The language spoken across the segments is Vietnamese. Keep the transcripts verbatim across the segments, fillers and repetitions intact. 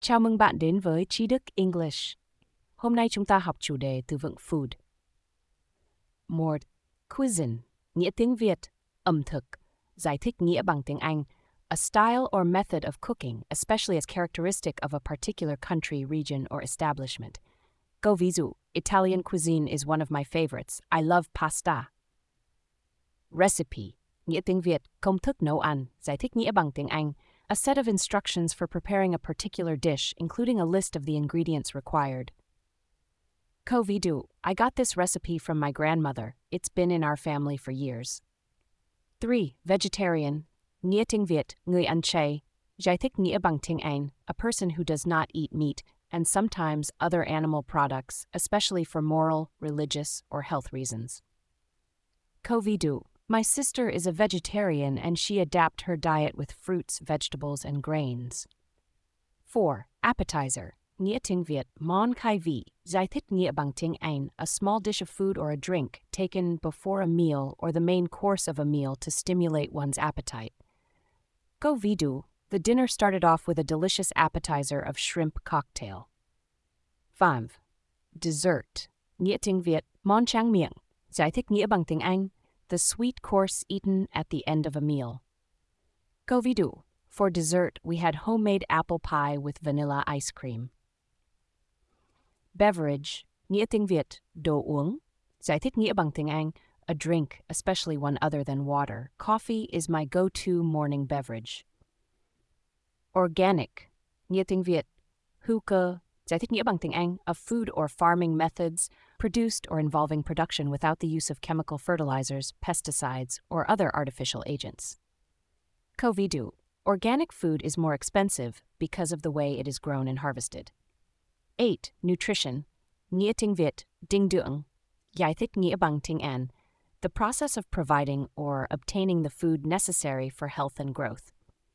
Chào mừng bạn đến với Trí Đức English. Hôm nay chúng ta học chủ đề từ vựng food. một. Cuisine, nghĩa tiếng Việt, ẩm thực, giải thích nghĩa bằng tiếng Anh, a style or method of cooking, especially as characteristic of a particular country, region, or establishment. Câu ví dụ, Italian cuisine is one of my favorites. I love pasta. Recipe, nghĩa tiếng Việt, công thức nấu ăn, giải thích nghĩa bằng tiếng Anh, a set of instructions for preparing a particular dish, including a list of the ingredients required. Câu ví dụ, I got this recipe from my grandmother. It's been in our family for years. three. Vegetarian, nghĩa tiếng Việt, người ăn chay, giải thích nghĩa bằng tiếng Anh, a person who does not eat meat, and sometimes other animal products, especially for moral, religious, or health reasons. Câu ví dụ, my sister is a vegetarian and she adapts her diet with fruits, vegetables, and grains. four. Appetizer, nghĩa tiếng Việt, món khai vị, giải thích nghĩa bằng tiếng Anh, a small dish of food or a drink taken before a meal or the main course of a meal to stimulate one's appetite. Câu ví dụ, the dinner started off with a delicious appetizer of shrimp cocktail. five. Dessert, nghĩa tiếng Việt, món tráng miệng, giải thích nghĩa bằng tiếng Anh, the sweet course eaten at the end of a meal. Câu ví dụ, for dessert, we had homemade apple pie with vanilla ice cream. Beverage, nghĩa tiếng Việt, đồ uống, giải thích nghĩa bằng tiếng Anh, a drink, especially one other than water. Coffee is my go-to morning beverage. Organic, nghĩa tiếng Việt, hữu cơ, giải thích nghĩa bằng tiếng Anh, of food or farming methods produced or involving production without the use of chemical fertilizers, pesticides, or other artificial agents. Câu ví dụ, organic food is more expensive because of the way it is grown and harvested. eight. Nutrition, nghĩa tiếng Việt, dinh dưỡng, giải thích nghĩa bằng tiếng Anh, the process of providing or obtaining the food necessary for health and growth.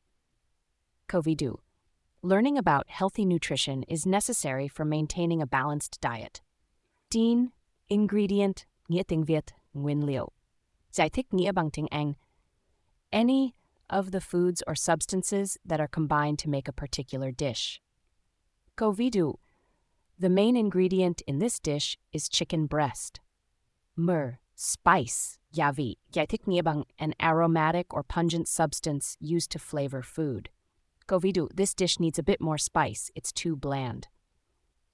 Câu ví dụ, learning about healthy nutrition is necessary for maintaining a balanced diet. Dean, ingredient, nghĩa tiếng Việt, nguyên liệu, giải thích nghĩa bằng tiếng Anh, any of the foods or substances that are combined to make a particular dish. Câu ví dụ, the main ingredient in this dish is chicken breast. Myrrh, spice, gia vị, giải thích nghĩa bằng an aromatic or pungent substance used to flavor food. Câu ví dụ, this dish needs a bit more spice, it's too bland.